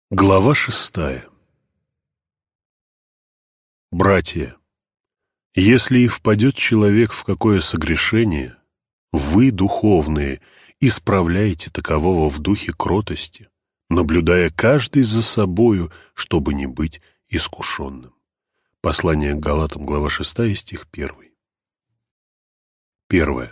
Глава 6. Братья, если и впадет человек в какое согрешение, вы, духовные, исправляйте такового в духе кротости, наблюдая каждый за собою, чтобы не быть искушенным. Послание к Галатам, глава 6, стих 1. 1.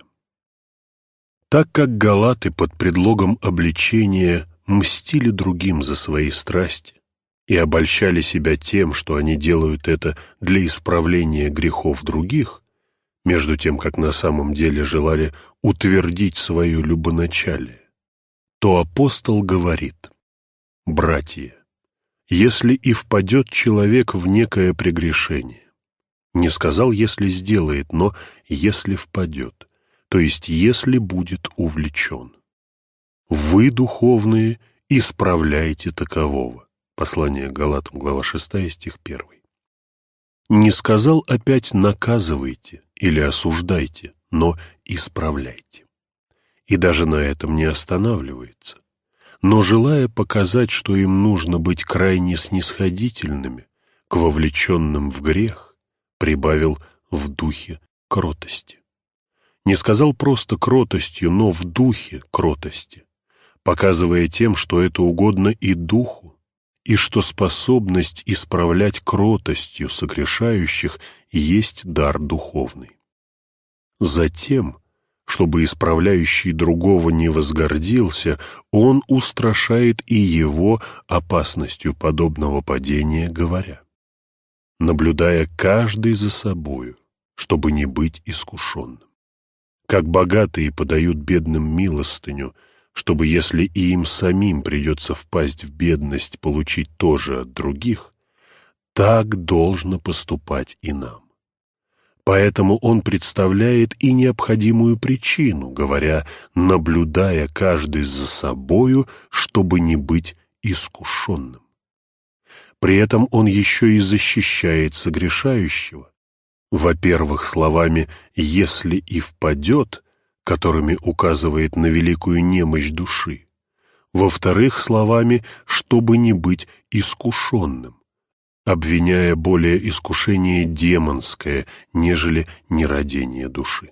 Так как галаты под предлогом обличения мстили другим за свои страсти и обольщали себя тем, что они делают это для исправления грехов других, между тем, как на самом деле желали утвердить свое любоначалие, то апостол говорит: «Братья, если и впадет человек в некое прегрешение», не сказал «если сделает», но «если впадет», то есть «если будет увлечен». «Вы, духовные, исправляйте такового». Послание к Галатам, глава 6, стих 1. Не сказал опять «наказывайте» или «осуждайте», но «исправляйте». И даже на этом не останавливается. Но, желая показать, что им нужно быть крайне снисходительными к вовлеченным в грех, прибавил «в духе кротости». Не сказал просто кротостью, но в духе кротости, показывая тем, что это угодно и духу, и что способность исправлять кротостью согрешающих есть дар духовный. Затем, чтобы исправляющий другого не возгордился, он устрашает и его опасностью подобного падения, говоря: наблюдая каждый за собою, чтобы не быть искушенным. Как богатые подают бедным милостыню, чтобы, если и им самим придется впасть в бедность, получить тоже от других, так должно поступать и нам. Поэтому он представляет и необходимую причину, говоря, наблюдая каждый за собою, чтобы не быть искушенным. При этом он еще и защищает согрешающего, во-первых, словами «если и впадет», которыми указывает на великую немощь души, во-вторых, словами «чтобы не быть искушенным», обвиняя более искушение демонское, нежели нерадение души.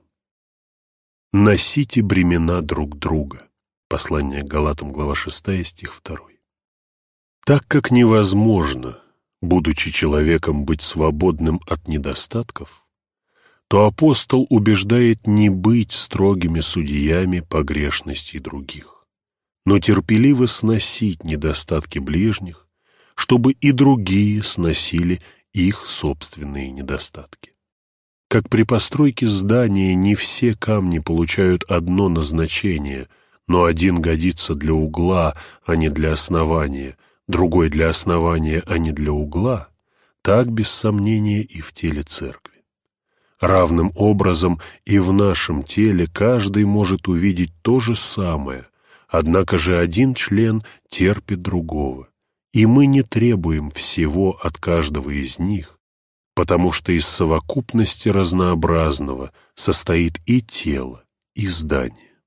«Носите бремена друг друга». Послание к Галатам, глава 6, стих 2. Так как невозможно, будучи человеком, быть свободным от недостатков, то апостол убеждает не быть строгими судьями погрешностей других, но терпеливо сносить недостатки ближних, чтобы и другие сносили их собственные недостатки. Как при постройке здания не все камни получают одно назначение, но один годится для угла, а не для основания, другой для основания, а не для угла, так, без сомнения, и в теле церкви. Равным образом и в нашем теле каждый может увидеть то же самое, однако же один член терпит другого, и мы не требуем всего от каждого из них, потому что из совокупности разнообразного состоит и тело, и здание.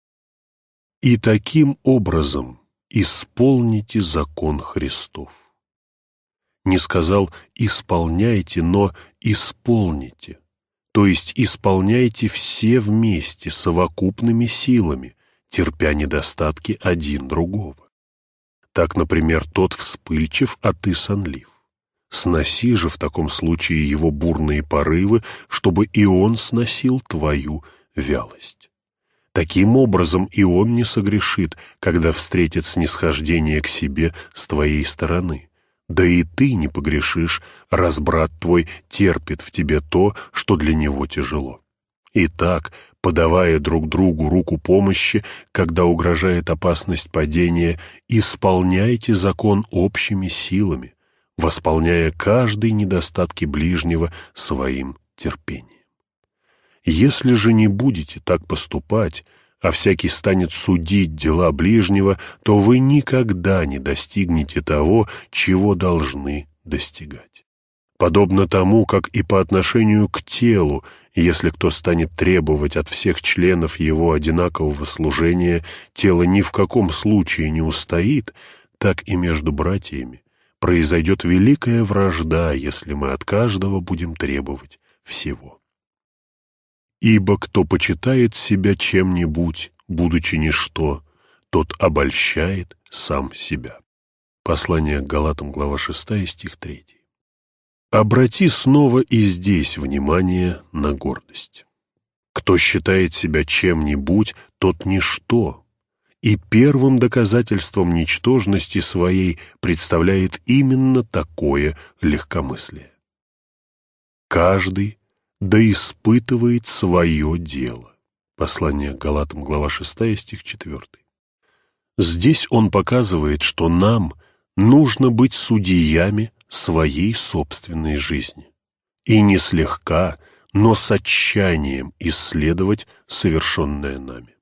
И таким образом исполните закон Христов. Не сказал «исполняйте», но «исполните». То есть исполняйте все вместе, совокупными силами, терпя недостатки один другого. Так, например, тот вспыльчив, а ты сонлив. Сноси же в таком случае его бурные порывы, чтобы и он сносил твою вялость. Таким образом и он не согрешит, когда встретит снисхождение к себе с твоей стороны. Да и ты не погрешишь, раз брат твой терпит в тебе то, что для него тяжело. Итак, подавая друг другу руку помощи, когда угрожает опасность падения, исполняйте закон общими силами, восполняя каждый недостатки ближнего своим терпением. Если же не будете так поступать, а всякий станет судить дела ближнего, то вы никогда не достигнете того, чего должны достигать. Подобно тому, как и по отношению к телу, если кто станет требовать от всех членов его одинакового служения, тело ни в каком случае не устоит, так и между братьями произойдет великая вражда, если мы от каждого будем требовать всего. Ибо кто почитает себя чем-нибудь, будучи ничто, тот обольщает сам себя. Послание к Галатам, глава 6, стих 3. Обрати снова и здесь внимание на гордость. Кто считает себя чем-нибудь, тот ничто, и первым доказательством ничтожности своей представляет именно такое легкомыслие. Каждый да испытывает свое дело. Послание к Галатам, глава 6, стих 4. Здесь он показывает, что нам нужно быть судьями своей собственной жизни и не слегка, но с отчаянием исследовать совершенное нами.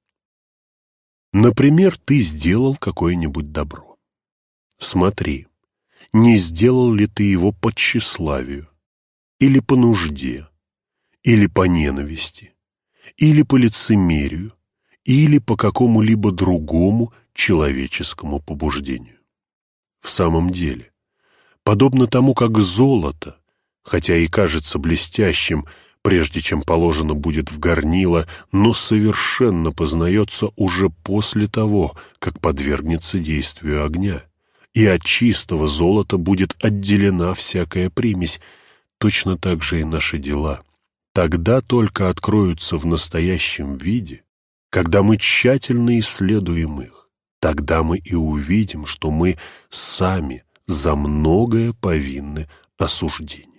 Например, ты сделал какое-нибудь добро. Смотри, не сделал ли ты его по тщеславию, или по нужде, или по ненависти, или по лицемерию, или по какому-либо другому человеческому побуждению. В самом деле, подобно тому, как золото, хотя и кажется блестящим, прежде чем положено будет в горнило, но совершенно познается уже после того, как подвергнется действию огня, и от чистого золота будет отделена всякая примесь, точно так же и наши дела. Тогда только откроются в настоящем виде, когда мы тщательно исследуем их. Тогда мы и увидим, что мы сами за многое повинны осуждению.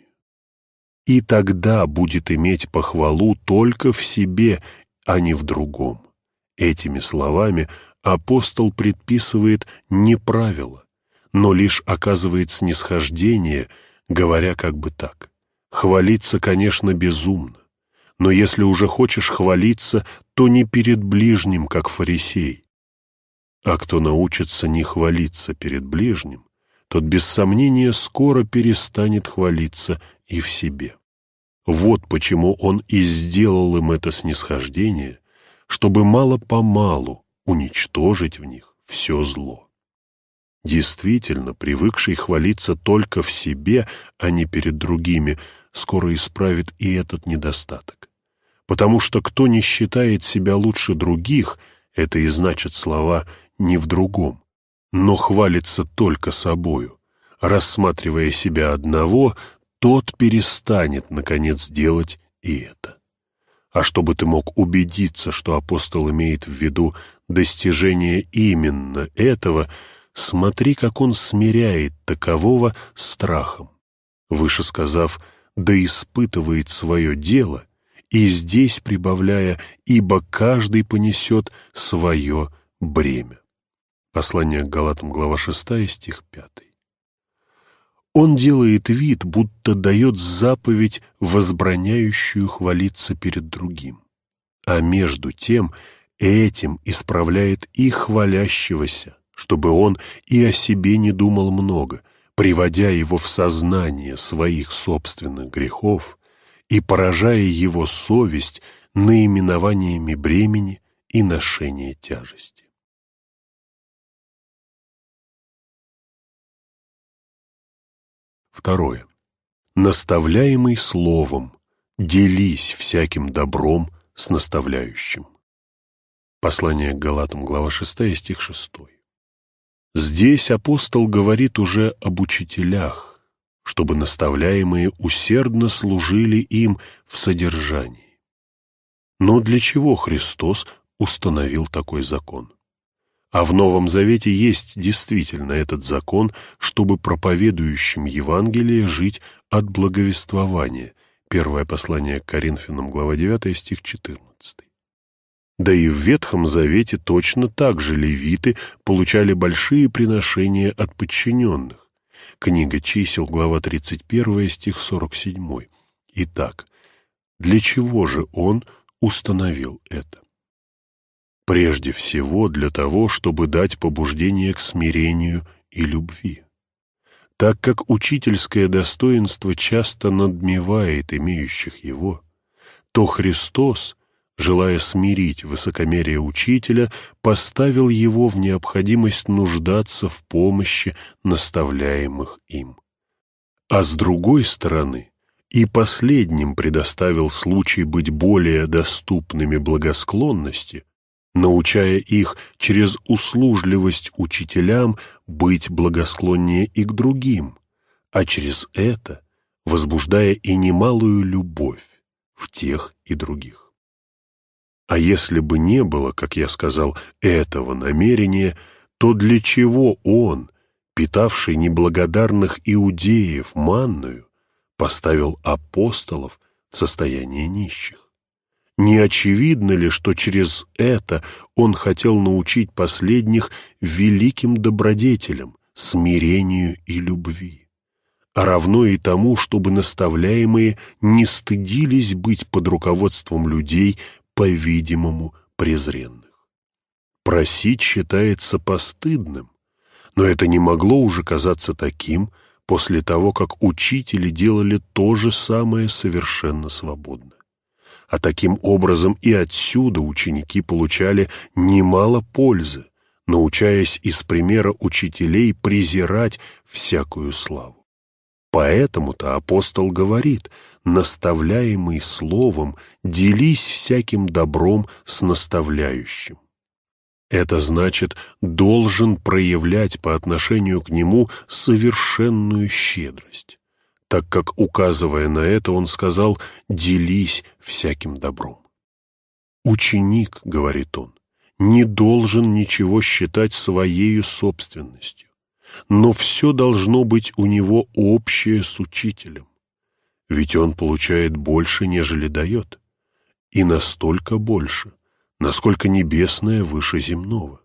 И тогда будет иметь похвалу только в себе, а не в другом. Этими словами апостол предписывает не правила, но лишь оказывает снисхождение, говоря как бы так: хвалиться, конечно, безумно, но если уже хочешь хвалиться, то не перед ближним, как фарисей. А кто научится не хвалиться перед ближним, тот без сомнения скоро перестанет хвалиться и в себе. Вот почему он и сделал им это снисхождение, чтобы мало-помалу уничтожить в них все зло. Действительно, привыкший хвалиться только в себе, а не перед другими, скоро исправит и этот недостаток. Потому что кто не считает себя лучше других, это и значит слова «не в другом», но хвалится только собою, рассматривая себя одного, тот перестанет, наконец, делать и это. А чтобы ты мог убедиться, что апостол имеет в виду достижение именно этого, смотри, как он смиряет такового страхом, выше сказав, да испытывает свое дело, и здесь прибавляя, ибо каждый понесет свое бремя. Послание к Галатам, глава 6, стих 5. Он делает вид, будто дает заповедь, возбраняющую хвалиться перед другим, а между тем этим исправляет и хвалящегося, чтобы он и о себе не думал много, приводя его в сознание своих собственных грехов и поражая его совесть наименованиями бремени и ношения тяжести. Второе. Наставляемый словом, делись всяким добром с наставляющим. Послание к Галатам, глава 6, стих 6. Здесь апостол говорит уже об учителях, чтобы наставляемые усердно служили им в содержании. Но для чего Христос установил такой закон? А в Новом Завете есть действительно этот закон, чтобы проповедующим Евангелие жить от благовествования. Первое послание к Коринфянам, глава 9, стих 14. Да и в Ветхом Завете точно так же левиты получали большие приношения от подчиненных. Книга Чисел, глава 31, стих 47. Итак, для чего же он установил это? Прежде всего для того, чтобы дать побуждение к смирению и любви. Так как учительское достоинство часто надмевает имеющих его, то Христос, желая смирить высокомерие учителя, поставил его в необходимость нуждаться в помощи наставляемых им. А с другой стороны, и последним предоставил случай быть более доступными благосклонности, научая их через услужливость учителям быть благосклоннее и к другим, а через это возбуждая и немалую любовь в тех и других. А если бы не было, как я сказал, этого намерения, то для чего он, питавший неблагодарных иудеев манною, поставил апостолов в состояние нищих? Не очевидно ли, что через это он хотел научить последних великим добродетелям, смирению и любви, а равно и тому, чтобы наставляемые не стыдились быть под руководством людей, по-видимому, презренных? Просить считается постыдным, но это не могло уже казаться таким после того, как учители делали то же самое совершенно свободно. А таким образом и отсюда ученики получали немало пользы, научаясь из примера учителей презирать всякую славу. Поэтому-то апостол говорит: наставляемый словом, делись всяким добром с наставляющим. Это значит, должен проявлять по отношению к нему совершенную щедрость, так как, указывая на это, он сказал: делись всяким добром. Ученик, говорит он, не должен ничего считать своею собственностью, но все должно быть у него общее с учителем, ведь он получает больше, нежели дает, и настолько больше, насколько небесное выше земного.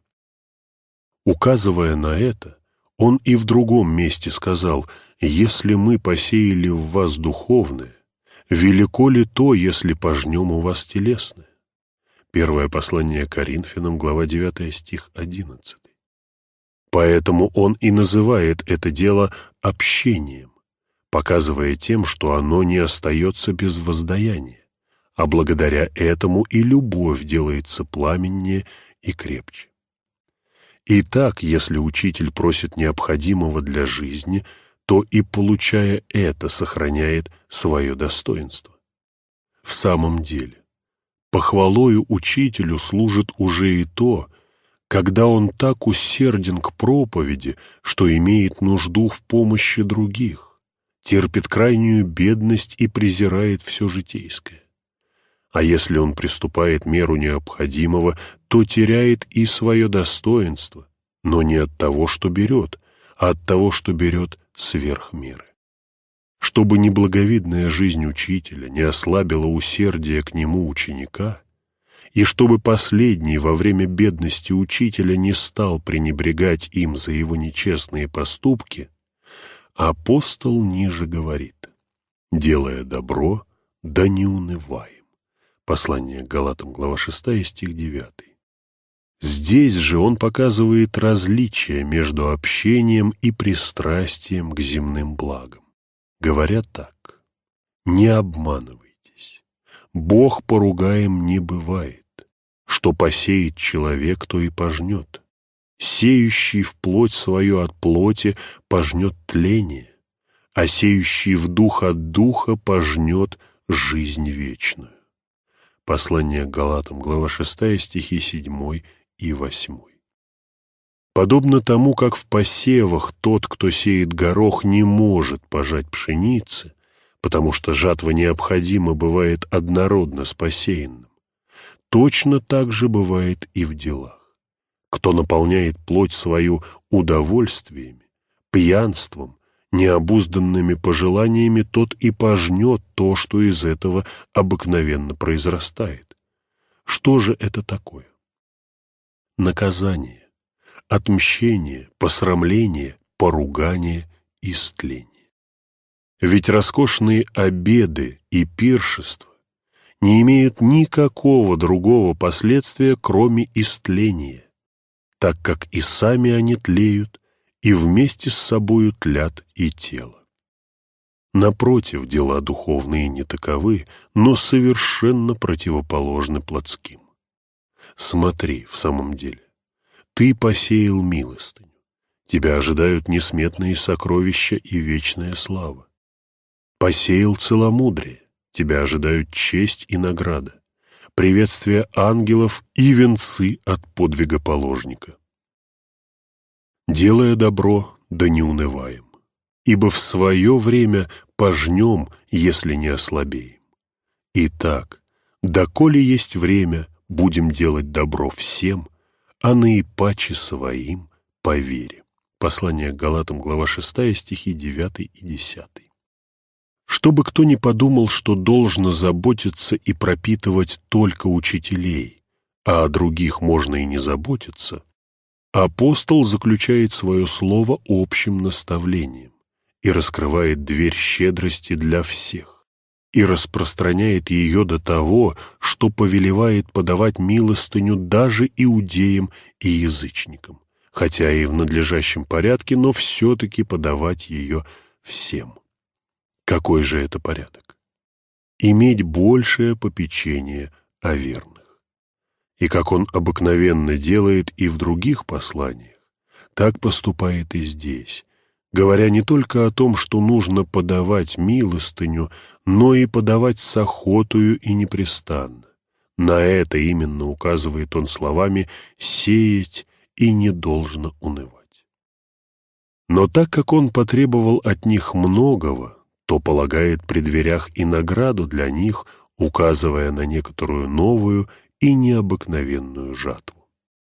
Указывая на это, он и в другом месте сказал: «Если мы посеяли в вас духовное, велико ли то, если пожнем у вас телесное?» Первое послание Коринфянам, глава 9, стих 11. Поэтому он и называет это дело общением, показывая тем, что оно не остается без воздаяния, а благодаря этому и любовь делается пламеннее и крепче. Итак, если учитель просит необходимого для жизни, то и, получая это, сохраняет свое достоинство. В самом деле, похвалою учителю служит уже и то, когда он так усерден к проповеди, что имеет нужду в помощи других, терпит крайнюю бедность и презирает все житейское. А если он приступает меру необходимого, то теряет и свое достоинство, но не от того, что берет, а от того, что берет сверх меры. Чтобы неблаговидная жизнь учителя не ослабила усердие к нему ученика, и чтобы последний во время бедности учителя не стал пренебрегать им за его нечестные поступки, апостол ниже говорит: «Делая добро, да не унываем». Послание к Галатам, глава 6, стих 9. Здесь же он показывает различие между общением и пристрастием к земным благам. Говоря так: «Не обманывайтесь, Бог поругаем не бывает. Что посеет человек, то и пожнет. Сеющий в плоть свою от плоти пожнет тление, а сеющий в дух от духа пожнет жизнь вечную». Послание к Галатам, глава 6, стихи 7 и 8. Подобно тому, как в посевах тот, кто сеет горох, не может пожать пшеницы, потому что жатва необходима бывает однородно с посеянным, точно так же бывает и в делах. Кто наполняет плоть свою удовольствиями, пьянством, необузданными пожеланиями, тот и пожнет то, что из этого обыкновенно произрастает. Что же это такое? Наказание, отмщение, посрамление, поругание, истление. Ведь роскошные обеды и пиршества не имеют никакого другого последствия, кроме истления, так как и сами они тлеют, и вместе с собою тлят и тело. Напротив, дела духовные не таковы, но совершенно противоположны плотским. Смотри, в самом деле, ты посеял милостыню, тебя ожидают несметные сокровища и вечная слава. Посеял целомудрие, тебя ожидают честь и награда, приветствие ангелов и венцы от подвига положника. Делая добро, да не унываем, ибо в свое время пожнем, если не ослабеем. Итак, доколе есть время, будем делать добро всем, а наипаче своим по вере. Послание к Галатам, глава 6, стихи 9 и 10. Чтобы кто ни подумал, что должно заботиться и пропитывать только учителей, а о других можно и не заботиться, апостол заключает свое слово общим наставлением и раскрывает дверь щедрости для всех, и распространяет ее до того, что повелевает подавать милостыню даже иудеям и язычникам, хотя и в надлежащем порядке, но все-таки подавать ее всем. Какой же это порядок? Иметь большее попечение о верных. И как он обыкновенно делает и в других посланиях, так поступает и здесь, говоря не только о том, что нужно подавать милостыню, но и подавать с охотою и непрестанно. На это именно указывает он словами «сеять и не должно унывать». Но так как он потребовал от них многого, то полагает при дверях и награду для них, указывая на некоторую новую и необыкновенную жатву.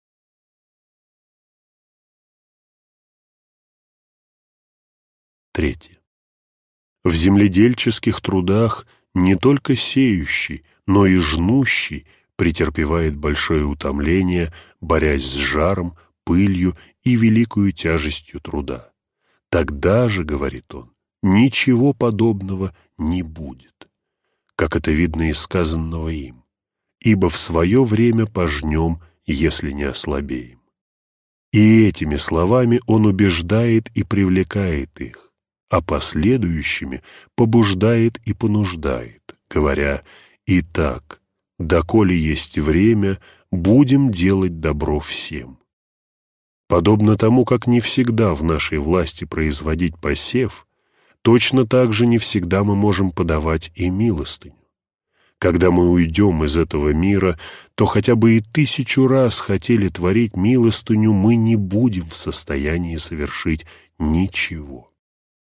Третье. В земледельческих трудах не только сеющий, но и жнущий претерпевает большое утомление, борясь с жаром, пылью и великою тяжестью труда. Тогда же, говорит он, ничего подобного не будет, как это видно из сказанного им, ибо в свое время пожнем, если не ослабеем. И этими словами он убеждает и привлекает их, а последующими побуждает и понуждает, говоря: «Итак, доколе есть время, будем делать добро всем». Подобно тому, как не всегда в нашей власти производить посев, точно так же не всегда мы можем подавать и милостыню. Когда мы уйдем из этого мира, то хотя бы и 1000 раз хотели творить милостыню, мы не будем в состоянии совершить ничего.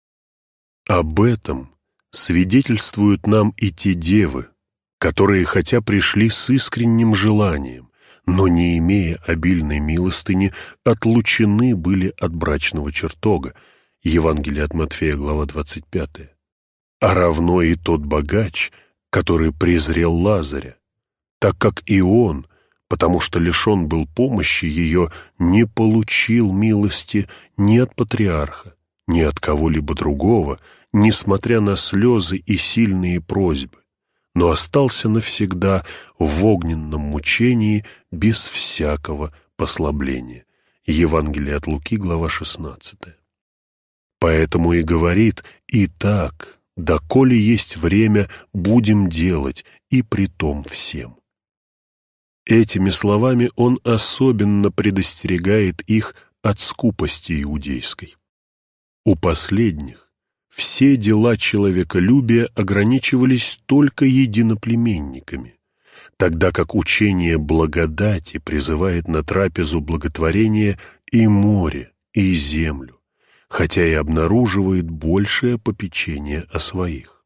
Об этом свидетельствуют нам и те девы, которые, хотя пришли с искренним желанием, но, не имея обильной милостыни, отлучены были от брачного чертога. Евангелие от Матфея, глава 25. А равно и тот богач, который презрел Лазаря, так как и он, потому что лишен был помощи ее, не получил милости ни от патриарха, ни от кого-либо другого, несмотря на слезы и сильные просьбы, но остался навсегда в огненном мучении без всякого послабления. Евангелие от Луки, глава 16. Поэтому и говорит: «Итак, доколе есть время, будем делать, и притом всем». Этими словами он особенно предостерегает их от скупости иудейской. У последних все дела человеколюбия ограничивались только единоплеменниками, тогда как учение благодати призывает на трапезу благотворения и море, и землю, хотя и обнаруживает большее попечение о своих.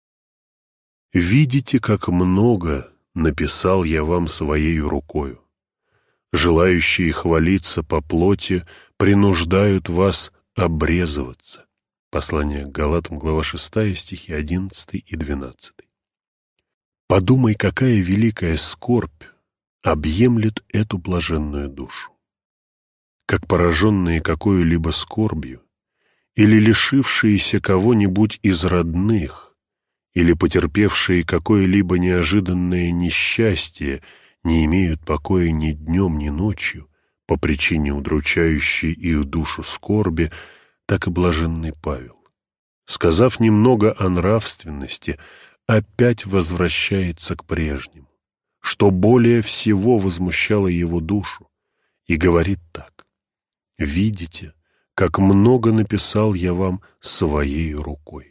«Видите, как много написал я вам своей рукою. Желающие хвалиться по плоти принуждают вас обрезываться». Послание к Галатам, глава 6, стихи 11 и 12. Подумай, какая великая скорбь объемлет эту блаженную душу. Как пораженные какой-либо скорбью, или лишившиеся кого-нибудь из родных, или потерпевшие какое-либо неожиданное несчастье, не имеют покоя ни днем, ни ночью по причине удручающей их душу скорби, так и блаженный Павел. сказав немного о нравственности, опять возвращается к прежнему, что более всего возмущало его душу, и говорит так: «Видите, как много написал я вам своей рукой».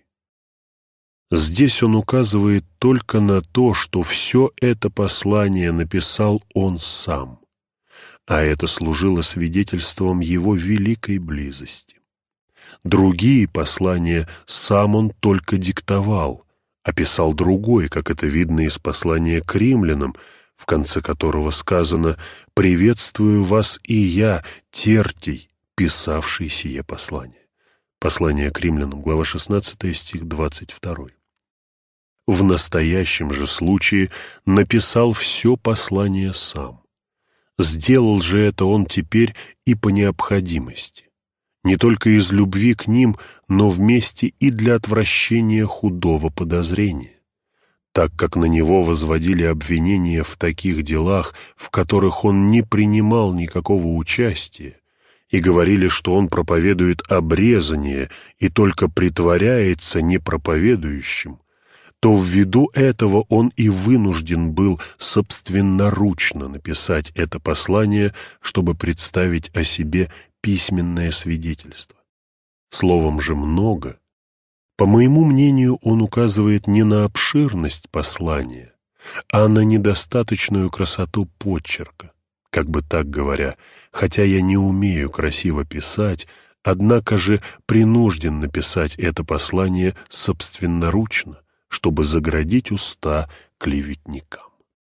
Здесь он указывает только на то, что все это послание написал он сам, а это служило свидетельством его великой близости. Другие послания сам он только диктовал, а писал другой, как это видно из послания к римлянам, в конце которого сказано: «Приветствую вас и я, Тертий, писавший сие послание». Послание к римлянам, глава 16, стих 22. В настоящем же случае написал все послание сам. Сделал же это он теперь и по необходимости, не только из любви к ним, но вместе и для отвращения худого подозрения, так как на него возводили обвинения в таких делах, в которых он не принимал никакого участия, и говорили, что он проповедует обрезание и только притворяется непроповедующим, то ввиду этого он и вынужден был собственноручно написать это послание, чтобы представить о себе письменное свидетельство. Словом же «много», по моему мнению, он указывает не на обширность послания, а на недостаточную красоту почерка. Как бы так говоря, хотя я не умею красиво писать, однако же принужден написать это послание собственноручно, чтобы заградить уста клеветникам.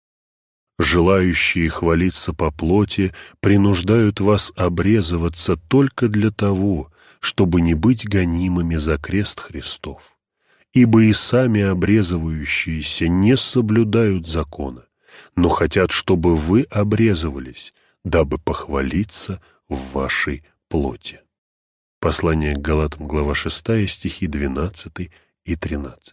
Желающие хвалиться по плоти принуждают вас обрезываться только для того, чтобы не быть гонимыми за крест Христов, ибо и сами обрезывающиеся не соблюдают закона, но хотят, чтобы вы обрезывались, дабы похвалиться в вашей плоти. Послание к Галатам, глава 6, стихи 12 и 13.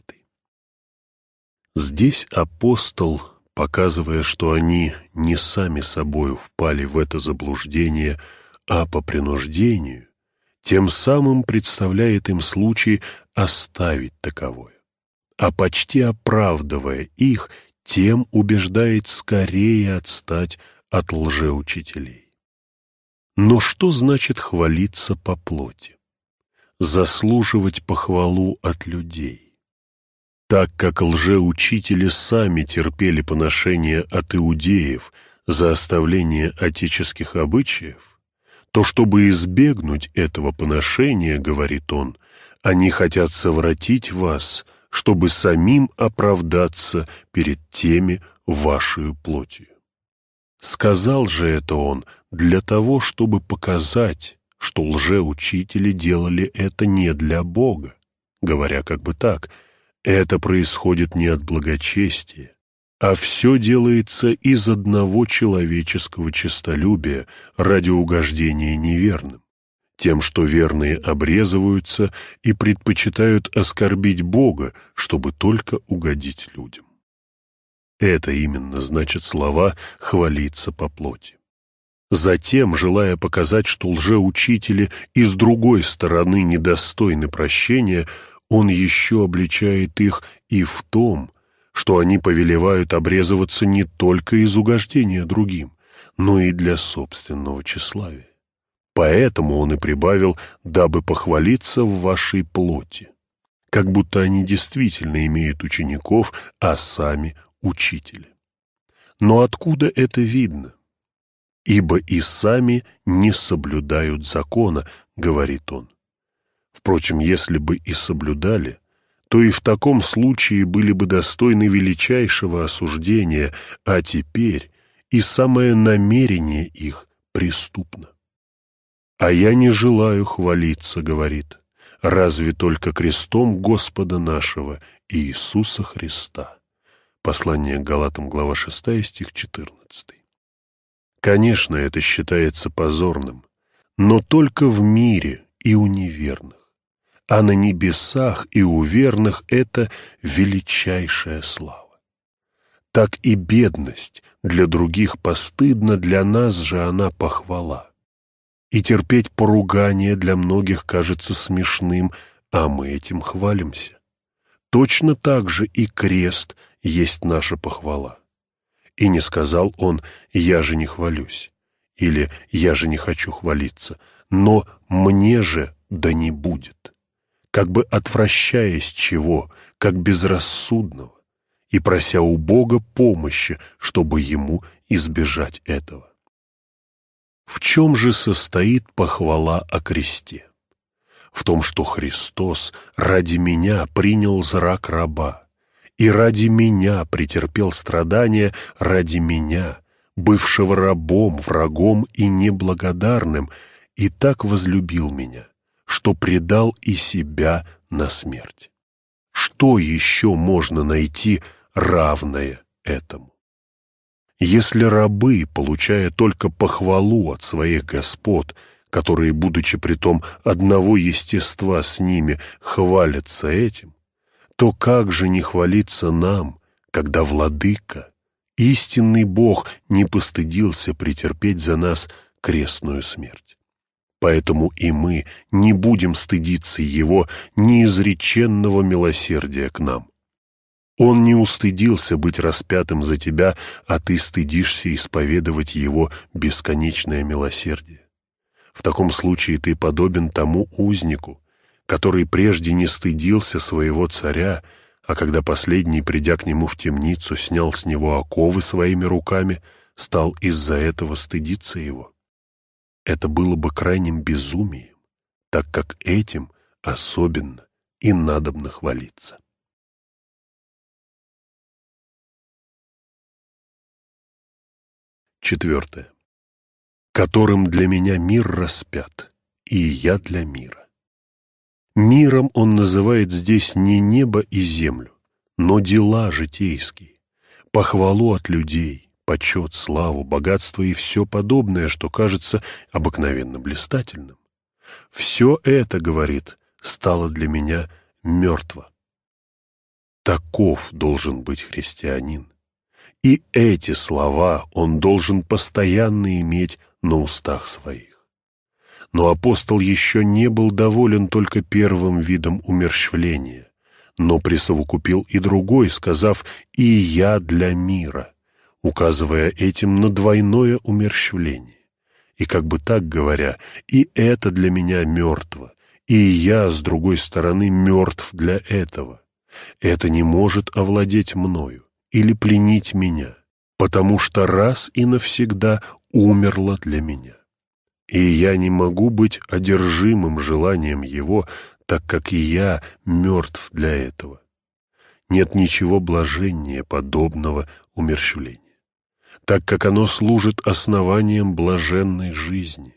Здесь апостол, показывая, что они не сами собою впали в это заблуждение, а по принуждению, тем самым представляет им случай оставить таковое, а почти оправдывая их, тем убеждает скорее отстать от лжеучителей. Но что значит хвалиться по плоти? Заслуживать похвалу от людей. Так как лжеучители сами терпели поношение от иудеев за оставление отеческих обычаев, то, чтобы избегнуть этого поношения, говорит он, они хотят совратить вас, чтобы самим оправдаться перед теми вашею плотью. Сказал же это он для того, чтобы показать, что лжеучители делали это не для Бога, говоря как бы так: это происходит не от благочестия, а все делается из одного человеческого честолюбия ради угождения неверным, тем, что верные обрезываются и предпочитают оскорбить Бога, чтобы только угодить людям. Это именно значит слова «хвалиться по плоти». Затем, желая показать, что лжеучители и с другой стороны недостойны прощения, он еще обличает их и в том, что они повелевают обрезываться не только из угождения другим, но и для собственного тщеславия. Поэтому он и прибавил: «дабы похвалиться в вашей плоти», как будто они действительно имеют учеников, а сами учители. Но откуда это видно? «Ибо и сами не соблюдают закона», — говорит он. Впрочем, если бы и соблюдали, то и в таком случае были бы достойны величайшего осуждения, а теперь и самое намерение их преступно. «А я не желаю хвалиться», — говорит, — «разве только крестом Господа нашего Иисуса Христа». Послание к Галатам, глава 6, стих 14. Конечно, это считается позорным, но только в мире и у неверных. А на небесах и у верных это величайшая слава. Так и бедность для других постыдна, для нас же она похвала. И терпеть поругание для многих кажется смешным, а мы этим хвалимся. Точно так же и крест есть наша похвала. И не сказал он: «Я же не хвалюсь» или «Я же не хочу хвалиться», но «мне же да не будет», как бы отвращаясь чего, как безрассудного, и прося у Бога помощи, чтобы ему избежать этого. В чем же состоит похвала о кресте? В том, что Христос ради меня принял зрак раба, и ради меня претерпел страдания, ради меня, бывшего рабом, врагом и неблагодарным, и так возлюбил меня, что предал и себя на смерть. Что еще можно найти равное этому? Если рабы, получая только похвалу от своих господ, которые, будучи притом одного естества с ними, хвалятся этим, то как же не хвалиться нам, когда Владыка, истинный Бог, не постыдился претерпеть за нас крестную смерть? Поэтому и мы не будем стыдиться Его неизреченного милосердия к нам. Он не устыдился быть распятым за тебя, а ты стыдишься исповедовать Его бесконечное милосердие. В таком случае ты подобен тому узнику, который прежде не стыдился своего царя, а когда последний, придя к нему в темницу, снял с него оковы своими руками, стал из-за этого стыдиться его. Это было бы крайним безумием, так как этим особенно и надобно хвалиться. Четвертое. Которым для меня мир распят, и я для мира. Миром он называет здесь не небо и землю, но дела житейские, похвалу от людей, почет, славу, богатство и все подобное, что кажется обыкновенно блистательным. Все это, говорит, стало для меня мертво. Таков должен быть христианин. И эти слова он должен постоянно иметь на устах своих. Но апостол еще не был доволен только первым видом умерщвления, но присовокупил и другой, сказав «и я для мира», указывая этим на двойное умерщвление. И как бы так говоря, и это для меня мертво, и я, с другой стороны, мертв для этого. Это не может овладеть мною или пленить меня, потому что раз и навсегда умерло для меня. И я не могу быть одержимым желанием его, так как и я мертв для этого. Нет ничего блаженнее подобного умерщвления, так как оно служит основанием блаженной жизни.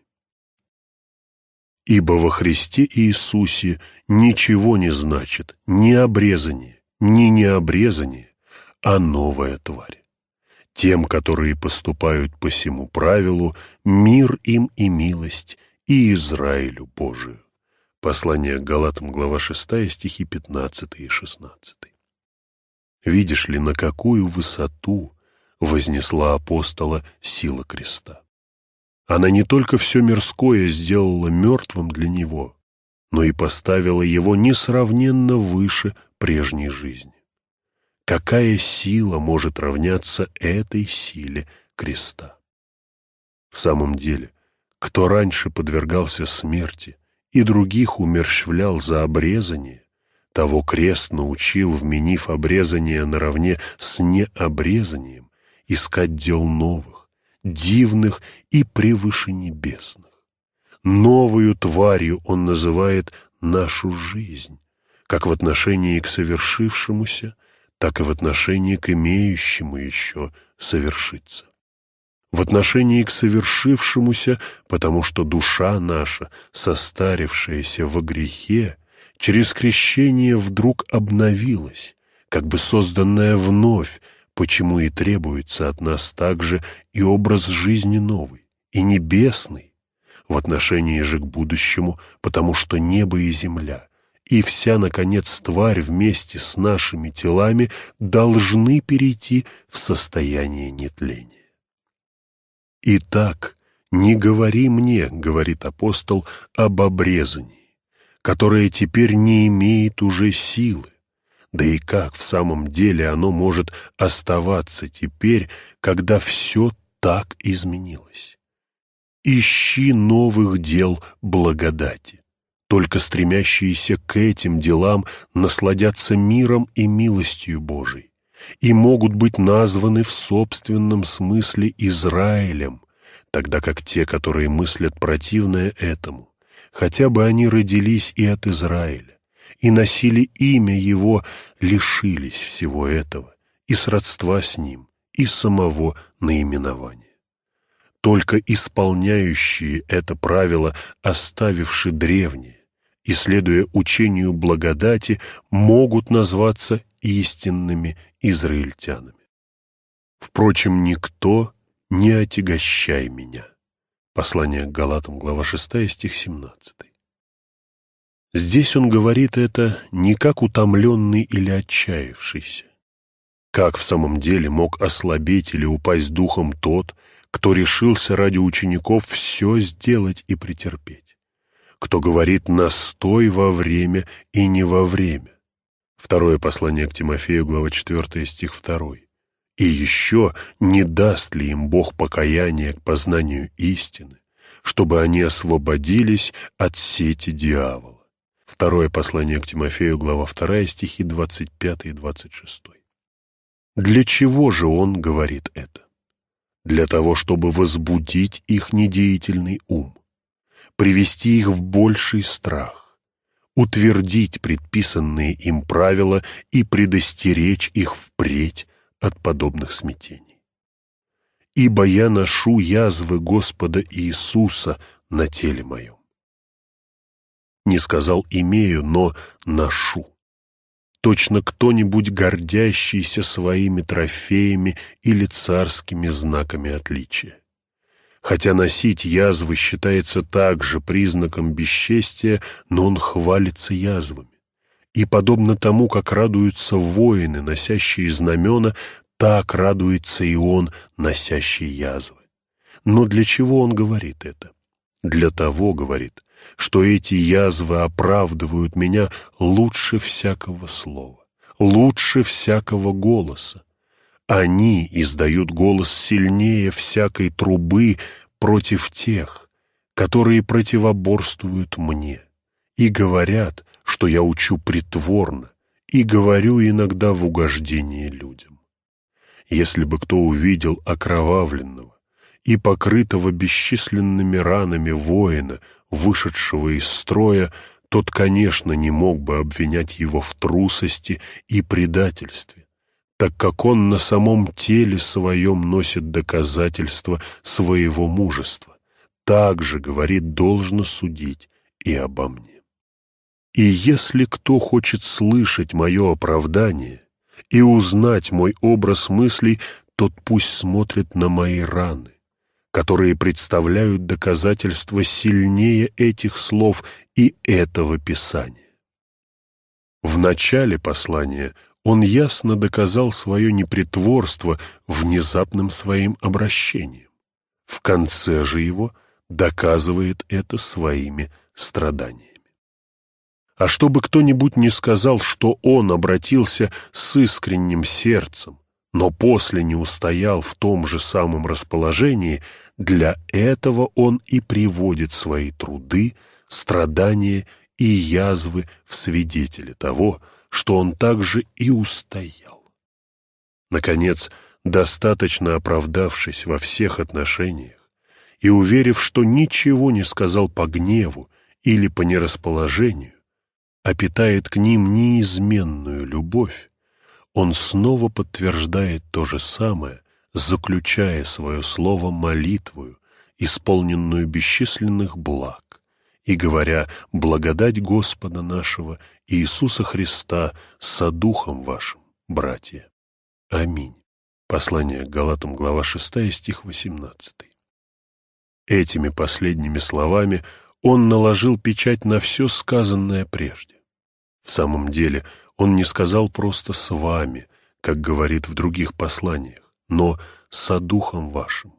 Ибо во Христе Иисусе ничего не значит ни обрезание, ни необрезание, а новая тварь. Тем, которые поступают по сему правилу, мир им и милость, и Израилю Божию. Послание к Галатам, глава 6, стихи 15 и 16. Видишь ли, на какую высоту вознесла апостола сила креста? Она не только все мирское сделала мертвым для него, но и поставила его несравненно выше прежней жизни. Какая сила может равняться этой силе креста? В самом деле, кто раньше подвергался смерти и других умерщвлял за обрезание, того крест научил, вменив обрезание наравне с необрезанием, искать дел новых, дивных и превыше небесных. Новою тварью он называет нашу жизнь, как в отношении к совершившемуся, так и в отношении к имеющему еще совершиться. В отношении к совершившемуся, потому что душа наша, состарившаяся во грехе, через крещение вдруг обновилась, как бы созданная вновь, почему и требуется от нас также и образ жизни новый, и небесный, в отношении же к будущему, потому что небо и земля, и вся, наконец, тварь вместе с нашими телами должны перейти в состояние нетления. «Итак, не говори мне, — говорит апостол, — об обрезании, которое теперь не имеет уже силы. Да и как в самом деле оно может оставаться теперь, когда все так изменилось? Ищи новых дел благодати. Только стремящиеся к этим делам насладятся миром и милостью Божией и могут быть названы в собственном смысле Израилем, тогда как те, которые мыслят противное этому, хотя бы они родились и от Израиля, и носили имя его, лишились всего этого, и сродства с ним, и самого наименования. Только исполняющие это правило, оставивши древнее, и следуя учению благодати, могут назваться истинными израильтянами. Впрочем, никто не отягощай меня. Послание к Галатам, глава 6, стих 17. Здесь он говорит это не как утомленный или отчаявшийся. Как в самом деле мог ослабеть или упасть духом тот, кто решился ради учеников все сделать и претерпеть? Кто говорит «настой во время и не во время». Второе послание к Тимофею, глава 4, стих 2. И еще не даст ли им Бог покаяния к познанию истины, чтобы они освободились от сети дьявола? Второе послание к Тимофею, глава 2, стихи 25 и 26. Для чего же он говорит это? Для того, чтобы возбудить их недеятельный ум, привести их в больший страх, утвердить предписанные им правила и предостеречь их впредь от подобных смятений. Ибо я ношу язвы Господа Иисуса на теле моем. Не сказал «имею», но «ношу». Точно кто-нибудь, гордящийся своими трофеями или царскими знаками отличия. Хотя носить язвы считается также признаком бесчестия, но он хвалится язвами. И подобно тому, как радуются воины, носящие знамена, так радуется и он, носящий язвы. Но для чего он говорит это? Для того, говорит, что эти язвы оправдывают меня лучше всякого слова, лучше всякого голоса. Они издают голос сильнее всякой трубы против тех, которые противоборствуют мне, и говорят, что я учу притворно, и говорю иногда в угождение людям. Если бы кто увидел окровавленного и покрытого бесчисленными ранами воина, вышедшего из строя, тот, конечно, не мог бы обвинять его в трусости и предательстве, так как он на самом теле своем носит доказательства своего мужества. Так же, говорит, должно судить и обо мне. И если кто хочет слышать мое оправдание и узнать мой образ мыслей, тот пусть смотрит на мои раны, которые представляют доказательства сильнее этих слов и этого Писания. В начале послания он ясно доказал свое непритворство внезапным своим обращением. В конце же его доказывает это своими страданиями. А чтобы кто-нибудь не сказал, что он обратился с искренним сердцем, но после не устоял в том же самом расположении, для этого он и приводит свои труды, страдания и язвы в свидетели того, что он также и устоял. Наконец, достаточно оправдавшись во всех отношениях и уверив, что ничего не сказал по гневу или по нерасположению, а питает к ним неизменную любовь, он снова подтверждает то же самое, заключая свое слово молитвою, исполненную бесчисленных благ, и говоря: «Благодать Господа нашего Иисуса Христа со Духом вашим, братья. Аминь». Послание к Галатам, глава 6, стих 18. Этими последними словами он наложил печать на все сказанное прежде. В самом деле, он не сказал просто «с вами», как говорит в других посланиях, но «со Духом вашим»,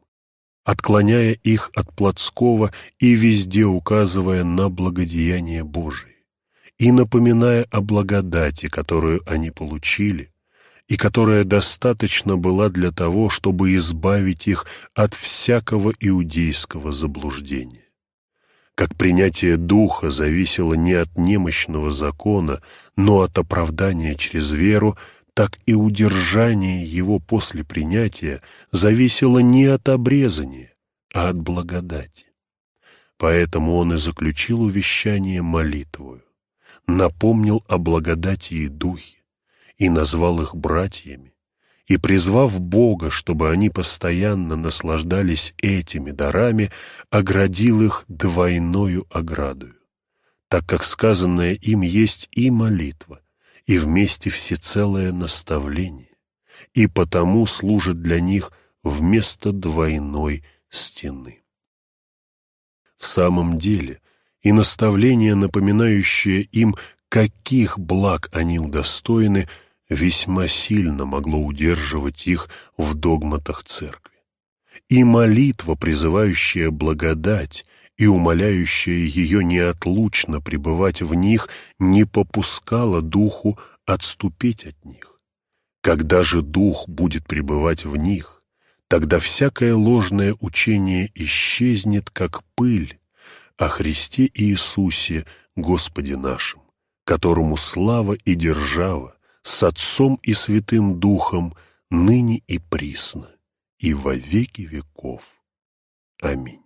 отклоняя их от плотского и везде указывая на благодеяние Божие, и напоминая о благодати, которую они получили, и которая достаточно была для того, чтобы избавить их от всякого иудейского заблуждения. Как принятие Духа зависело не от немощного закона, но от оправдания через веру, так и удержание его после принятия зависело не от обрезания, а от благодати. Поэтому он и заключил увещание молитвою, напомнил о благодати и Духе, и назвал их братьями, и, призвав Бога, чтобы они постоянно наслаждались этими дарами, оградил их двойною оградою, так как сказанное им есть и молитва, и вместе всецелое наставление, и потому служит для них вместо двойной стены. В самом деле, и наставление, напоминающее им, каких благ они удостоены, весьма сильно могло удерживать их в догматах церкви. И молитва, призывающая благодать и умоляющая ее неотлучно пребывать в них, не попускала Духу отступить от них. Когда же Дух будет пребывать в них, тогда всякое ложное учение исчезнет, как пыль, о Христе Иисусе, Господе нашим, которому слава и держава с Отцом и Святым Духом ныне и присно, и во веки веков. Аминь.